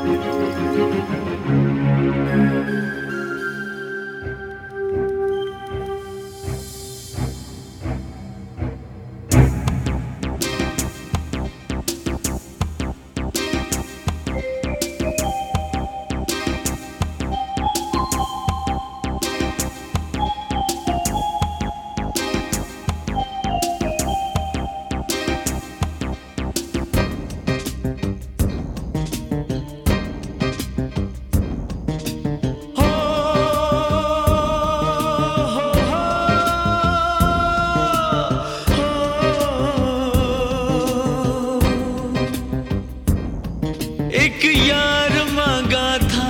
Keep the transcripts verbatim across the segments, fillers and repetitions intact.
एक यार मांगा था,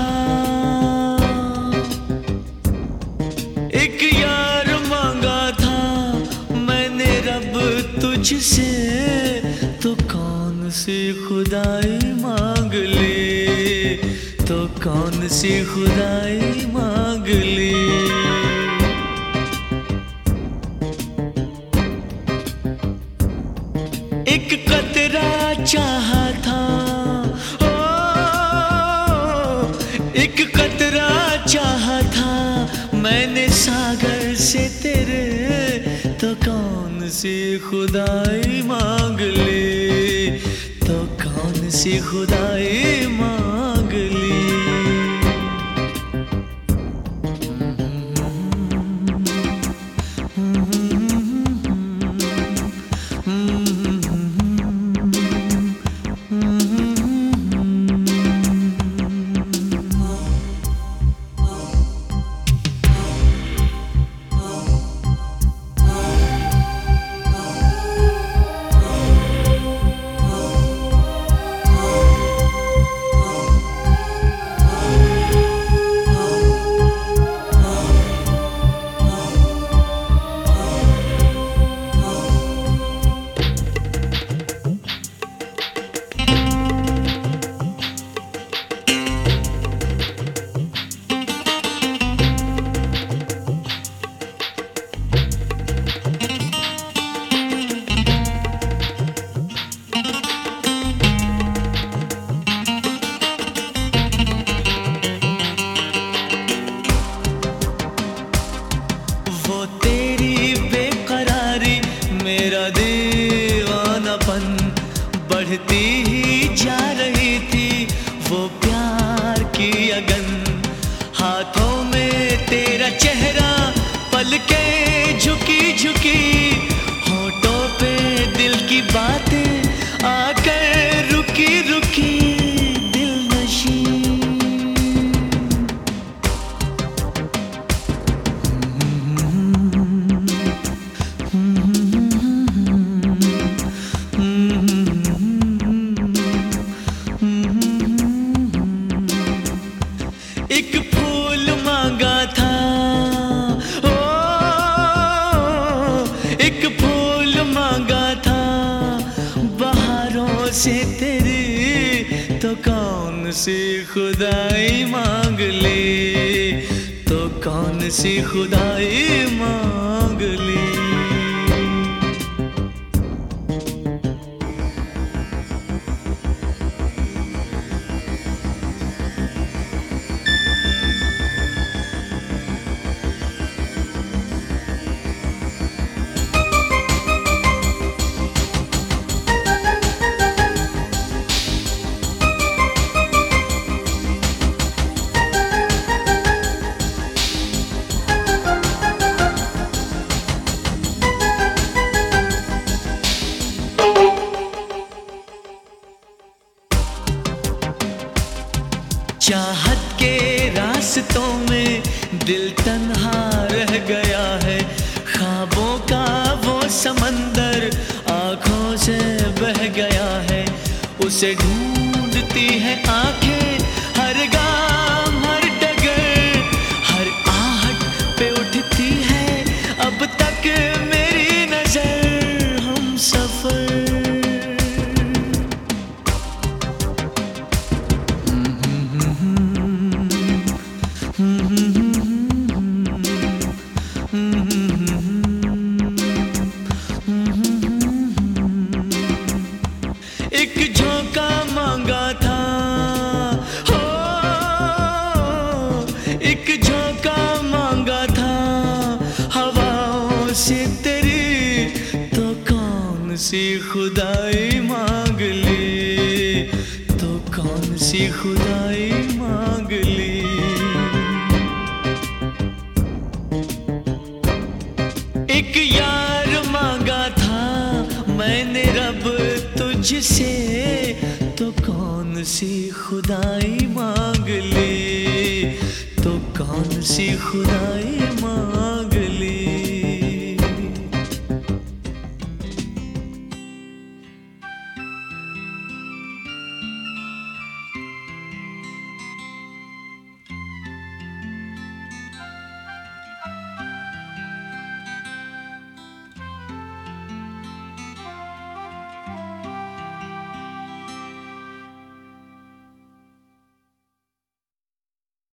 एक यार मांगा था मैंने रब तुझसे, तो कौन सी खुदाई मांग ली, तो कौन सी खुदाई मांग ली। एक कतरा चाहा था, एक कतरा चाहा था मैंने सागर से तेरे, तो कौन सी खुदाई मांग ली, तो कौन सी खुदाई मांग ली। बढ़ती ही जा रही थी वो प्यार की अगन, हाथों में तेरा चेहरा पलकें झुकी झुकी, होठों पे दिल की बातें आकर रुकी रुकी दिल नशी। एक फूल मांगा था, ओ, एक फूल मांगा था बहारों से तेरी, तो कौन सी खुदाई मांग ली, तो कौन सी खुदाई मांग ली। चाहत के रास्तों में दिल तन्हा रह गया है, ख्वाबों का वो समंदर आँखों से बह गया है, उसे ढूंढती है आंखें हर गाम हर डगर, हर आहट पे उठती है अब तक मेरी नजर। हम सफर एक झोंका मांगा था, सी खुदाई मांग ली, तो कौन सी खुदाई मांग ली। एक यार मांगा था मैंने रब तुझसे, तो कौन सी खुदाई मांग ली, तो कौन सी खुदाई मांग